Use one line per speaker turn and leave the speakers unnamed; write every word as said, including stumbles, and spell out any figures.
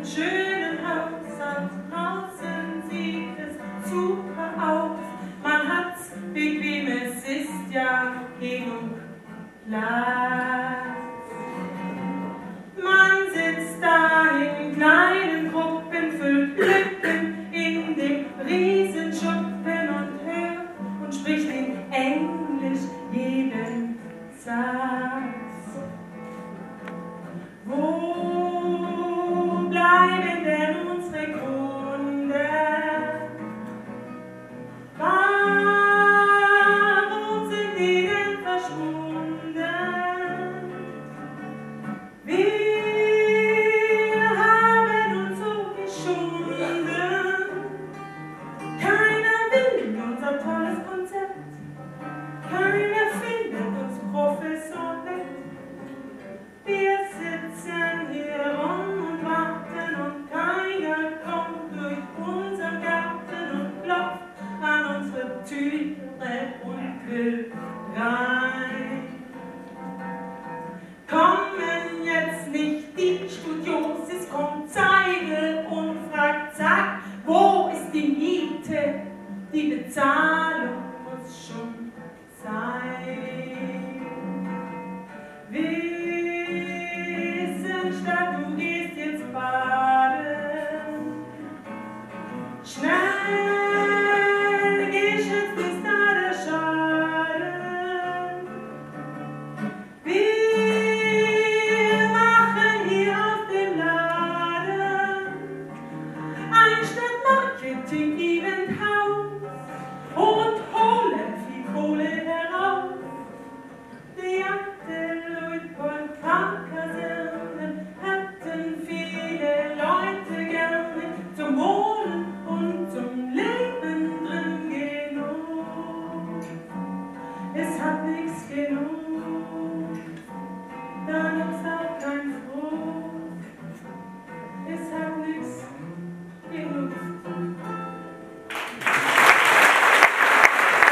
einem schönen Haus, und draußen sieht es super aus. Man hat's bequem, es ist ja genug Platz. Man sitzt da in kleinen Gruppen, füllt Lücken in dem Riesenschuppen und hört und spricht in Englisch jeden Satz. Wo bleiben denn unsere Kunden? Warum sind die denn verschwunden? Wir haben uns so geschunden. Keiner will unser tolles Konzept. Keiner findet uns professionell. Wir sitzen hier rum und warten und keiner kommt durch unseren Garten und klopft an unsere Türe und will rein. Komm